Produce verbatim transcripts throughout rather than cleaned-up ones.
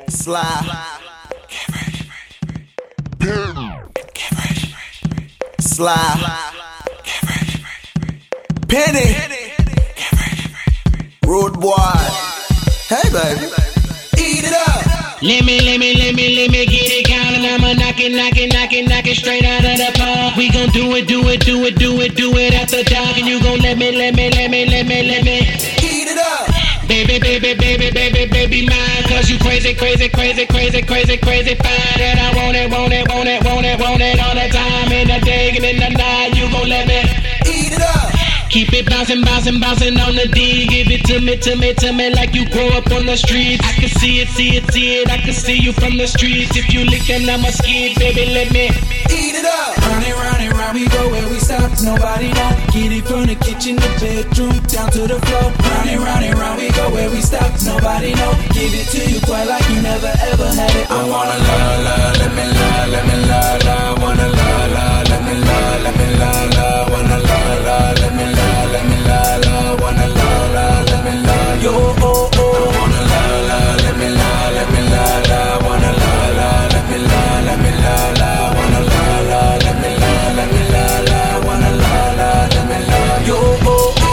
Sly. Sly. Penny. Road boy. Hey baby. Eat it up. Let me, let me, let me, let me get it counted. I'ma knock it, knock it, knock it, knock it straight out of the park. We gon' do it, do it, do it, do it, do it after dark. And you gon' let me, let me, let me, let me, let me Eat it up. Baby, baby, baby, baby, baby mine. Cause you crazy, crazy, crazy, crazy, crazy, crazy fine. And I want it, want it, want it, want it, want it all the time. In the day and in the night, you gon' let me Eat it up. keep it bouncing, bouncing, bouncing on the D. Give it to me, to me, to me like you grow up on the streets. I can see it, see it, see it. I can see you from the streets. If you lickin', I'm a skid, baby, let me Eat it up. Round and round and round we go where we stop, nobody know. Get it from the kitchen, the bedroom, down to the floor. Round and round and round we go where we stop, nobody know. Give it to you quite like you never ever had it. I wanna la la, let me la, let me la la. Wanna la la, let me la, let me la la. Wanna la la, let me la, let me la la. Wanna la la, let me la. Yo oh oh. I wanna la la, let me la, let me la la. Wanna la la, let me la, let me la la. Wanna la la, let me la, let me la la. Wanna la la, let me la. Yo oh oh.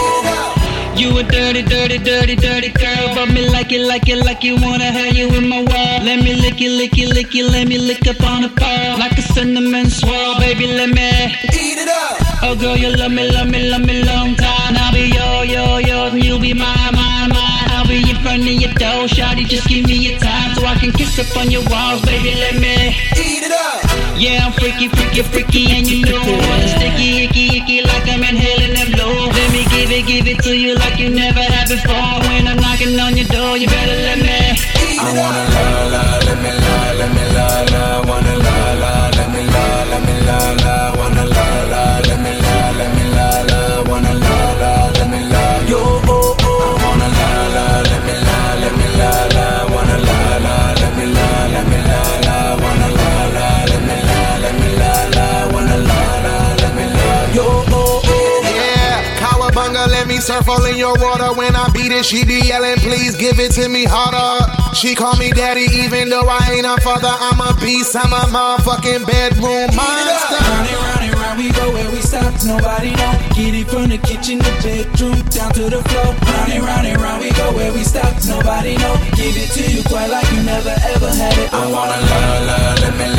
You a dirty, dirty, dirty, dirty girl. But me like it, like it, like you wanna have you in my world. Let me lick it, lick it, lick it, let me lick up on the pearl. Like a cinnamon swirl, baby, let me Eat it up. oh girl, you love me, love me, love me long time. I'll be yo, yo, yours and you'll be mine, mine, mine. I'll be in front of your door, shawty, just give me your time. So I can kiss up on your walls, baby, let me Eat it up. yeah, I'm freaky, freaky, freaky, and you know I'm sticky, icky, icky, like I'm inhaling that blow. Let me give it, give it to you like you never had before. When I'm knocking on your door, you better let me Eat I it wanna up. la la, let me la, let me la la. Wanna la la, let me la, let me la la. Wanna la la, let me la, let me la la. Wanna la la, let me la. Yo oh oh. I wanna la la, let me la, let me la la. Wanna la la, let me la, let me la la. Wanna la la, let me la, let me la la. Wanna la la, let me la. Yo oh oh. Yeah, cowabunga, let me surf all in your water. When I beat it, she be yelling, please give it to me harder. She call me daddy even though I ain't her father. I'm a beast, I'm a motherfucking bedroom monster. Round and round and round we go where we stop, nobody know. Get it from the kitchen, the bedroom, down to the floor. Round and round and round we go where we stop, nobody know. Give it to you quite like you never ever had it. I wanna la la, let me